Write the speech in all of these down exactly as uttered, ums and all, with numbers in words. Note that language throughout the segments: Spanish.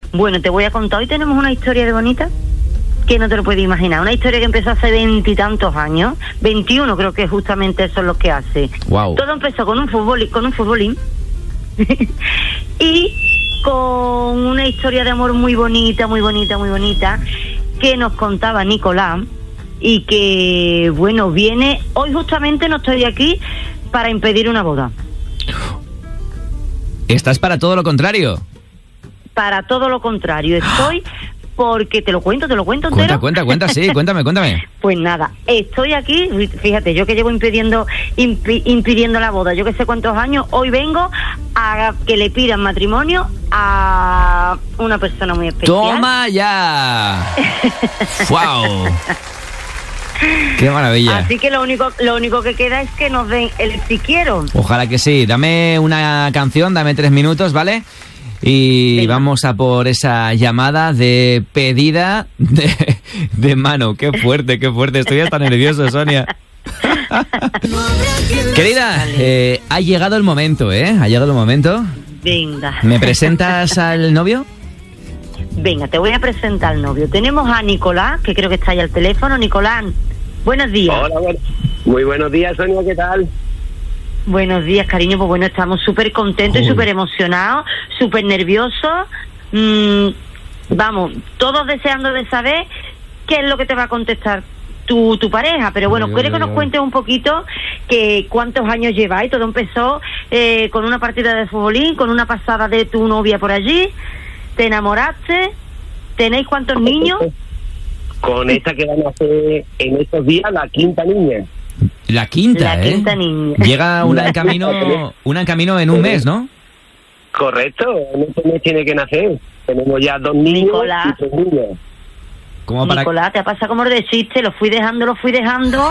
Bueno, te voy a contar. Hoy tenemos una historia de bonita que no te lo puedes imaginar. Una historia que empezó hace veintitantos años, veintiuno creo que justamente eso es lo que hace. Wow. Todo empezó con un fútbol, con un futbolín y con una historia de amor muy bonita, muy bonita, muy bonita que nos contaba Nicolás y que, bueno, viene... Hoy justamente no estoy aquí para impedir una boda. ¿Estás para todo lo contrario? Para todo lo contrario, estoy... Porque te lo cuento, te lo cuento entero. Cuenta, cuenta, cuenta, sí, cuéntame, cuéntame. Pues nada, estoy aquí, fíjate, yo que llevo impidiendo impi, impidiendo la boda, yo que sé cuántos años, hoy vengo a que le pidan matrimonio a una persona muy especial. ¡Toma ya! ¡Wow! ¡Qué maravilla! Así que lo único, lo único que queda es que nos den el si quiero. Ojalá que sí. Dame una canción, dame tres minutos, ¿vale? Y venga, vamos a por esa llamada de pedida de, de mano. Qué fuerte, qué fuerte. Estoy hasta nervioso, Sonia. Querida, eh, ha llegado el momento, ¿eh? Ha llegado el momento. Venga. ¿Me presentas al novio? Venga, te voy a presentar al novio. Tenemos a Nicolás, que creo que está ahí al teléfono. Nicolás, buenos días. Hola, bueno. Muy buenos días, Sonia, ¿qué tal? Buenos días, cariño. Pues bueno, estamos súper contentos y súper emocionados, súper nerviosos. Mm, vamos, todos deseando de saber qué es lo que te va a contestar tu, tu pareja. Pero bueno, quiero que nos cuentes un poquito que cuántos años lleváis. Todo empezó eh, con una partida de futbolín, con una pasada de tu novia por allí. ¿Te enamoraste? ¿Tenéis cuántos niños? Con esta que van a hacer en estos días la quinta niña. La quinta, la ¿eh? quinta niña. Llega una en camino, una en camino en un mes, ¿no? Correcto, en este mes tiene que nacer. Tenemos ya dos niños Nicolás. y tres niñas. Como para... Nicolás, te pasa como de chiste, lo fui dejando, lo fui dejando.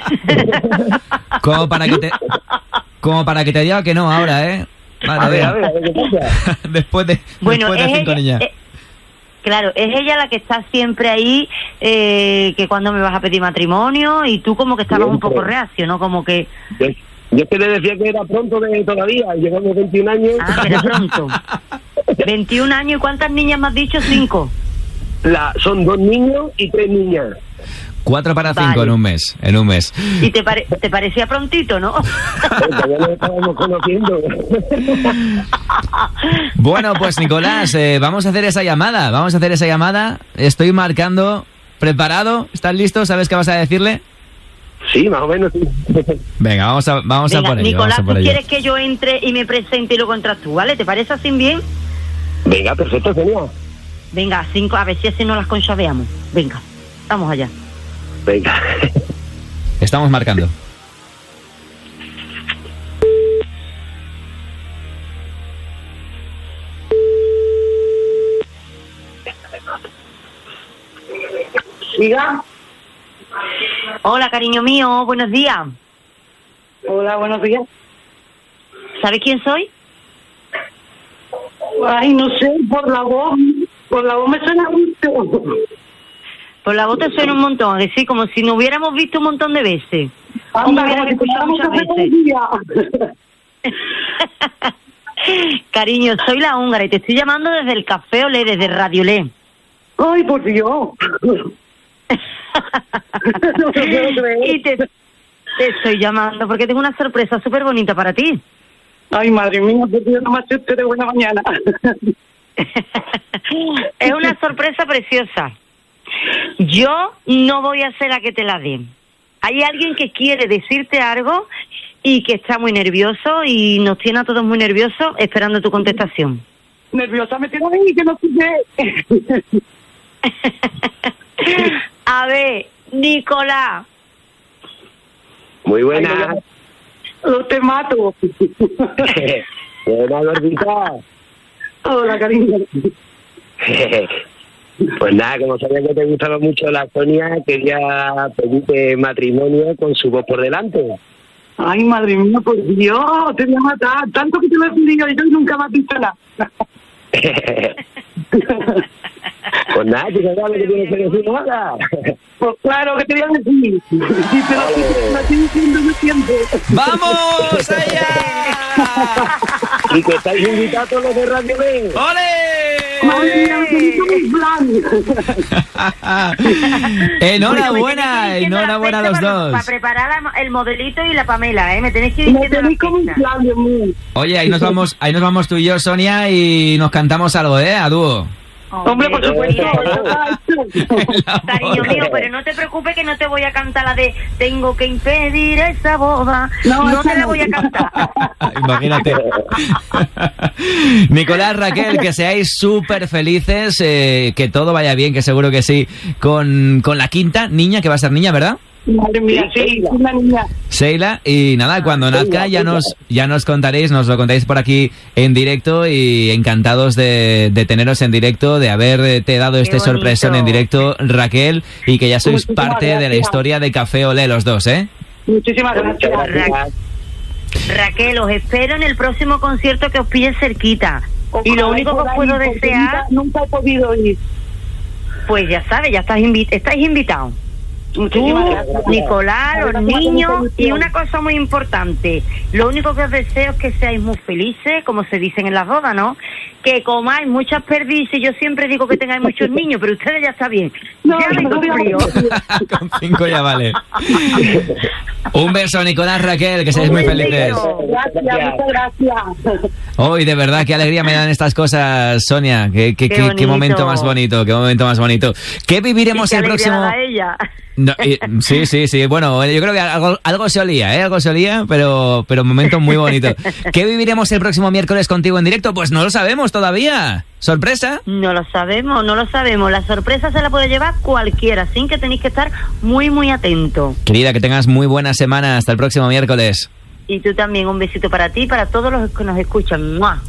Como para que te, como para que te diga que no ahora, ¿eh? Vale, a ver, a ver, a ver qué pasa. después de, bueno, después de cinco ella, niñas. Eh, Claro, es ella la que está siempre ahí, eh, que cuando me vas a pedir matrimonio, y tú como que estabas siempre un poco reacio, ¿no? Como que... Yo, yo te le decía que era pronto de todavía, llevamos veintiún años. Ah, que era pronto. veintiún años, ¿y cuántas niñas me has dicho? Cinco. La, son dos niños y tres niñas. Cuatro para cinco vale. en un mes, en un mes. ¿Y te, pare, te parecía prontito, no? Ya nos estábamos conociendo. Bueno, pues Nicolás, eh, vamos a hacer esa llamada, vamos a hacer esa llamada. Estoy marcando, preparado, ¿estás listo? ¿Sabes qué vas a decirle? Sí, más o menos, sí. Venga, vamos a, vamos Venga, a por ello. Nicolás, vamos a por ¿tú ello. quieres que yo entre y me presente y luego entras tú, ¿vale? ¿Te parece así bien? Venga, perfecto, Sonia. Venga, cinco, a ver si así no las conchaveamos. Venga, vamos allá. Venga. Estamos marcando. Diga. Hola, cariño mío, buenos días. Hola, buenos días. ¿Sabes quién soy? Ay, no sé, por la voz, por la voz me suena mucho. Por la voz te suena un montón, es decir, como si nos hubiéramos visto un montón de veces. Anda, O me hubieras escuchado muchas veces. Cariño, soy la húngara y te estoy llamando desde el Café Olé, desde Radio Olé. Ay, por Dios. No te puedo creer. Y te, te estoy llamando porque tengo una sorpresa súper bonita para ti. Ay, madre mía, por Dios, no me asustes de buena mañana. Es una sorpresa preciosa. Yo no voy a ser la que te la dé. Hay alguien que quiere decirte algo y que está muy nervioso y nos tiene a todos muy nerviosos esperando tu contestación. Nerviosa me tengo ahí, que no sé qué. A ver, Nicolás. Muy buena. Lo te mato. Buena, gordita. Hola, cariño. Pues nada, como sabía que te gustaba mucho la Sonia, quería pedirte matrimonio con su voz por delante. Ay, madre mía, por Dios, te voy a matar. Tanto que te lo he pedido y tú nunca me has dicho nada. Pues nada, tú sabes que tienes que decir nada. Pues claro, que te voy a decir. Sí, pero sí, te lo estoy diciendo yo siempre. ¡Vamos allá! Y que estáis invitados los de Radio B. ¡Ole! Enhorabuena, enhorabuena a los dos. Para preparar el modelito y la Pamela, ¿eh? Me tenéis que ir Me tenéis como un plan, Dios mío. Oye, ahí nos vamos, ahí nos vamos tú y yo, Sonia, y nos cantamos algo, ¿eh? A dúo. Hombre, por supuesto. Cariño mío, pero no te preocupes que no te voy a cantar la de tengo que impedir esa boda. No, no te la voy a cantar. Imagínate. Nicolás, Raquel, que seáis súper felices, eh, que todo vaya bien, que seguro que sí, con, con la quinta niña, que va a ser niña, ¿verdad? Madre mía, sí, una niña. Seila, y nada, cuando nazca ya nos ya nos contaréis, nos lo contaréis por aquí en directo, y encantados de, de teneros en directo, de haberte dado Qué este bonito. sorpresón en directo, Raquel, y que ya sois Muchísimas parte de la gracias. historia de Café Olé los dos, ¿eh? Muchísimas gracias. Ra- Raquel, os espero en el próximo concierto que os pille cerquita. Y lo Ojalá único que os podáis puedo ir, porque desear, Nunca, nunca he podido ir. pues ya sabes, ya estás invi- estáis invitados. Muchísimas Tú, gracias. Nicolás, La los verdad que me hace niños, mucha y ilusión. una cosa muy importante, lo único que os deseo es que seáis muy felices, como se dicen en las bodas, ¿no? Que comáis muchas perdices. Yo siempre digo que tengáis muchos niños, pero ustedes ya está bien. No, Ya me no, cumplió. Con cinco ya vale. Un beso, Nicolás, Raquel, que seáis Un muy besito. felices. Gracias, muchas gracias. Hoy, de verdad, qué alegría me dan estas cosas, Sonia. Qué, qué, Qué qué, qué bonito. momento más bonito, qué momento más bonito. ¿Qué viviremos Qué el alegría próximo...? da ella. No, eh, sí, sí, sí. Bueno, yo creo que algo, algo se olía, ¿eh? Algo se olía, pero, pero un momento muy bonito. ¿Qué viviremos el próximo miércoles contigo en directo? Pues no lo sabemos todavía. ¿Sorpresa? No lo sabemos, no lo sabemos. La sorpresa se la puede llevar cualquiera, sin que tenéis que estar muy, muy atentos. Querida, que tengas muy buena semana. Hasta el próximo miércoles. Y tú también, un besito para ti y para todos los que nos escuchan. ¡Mua!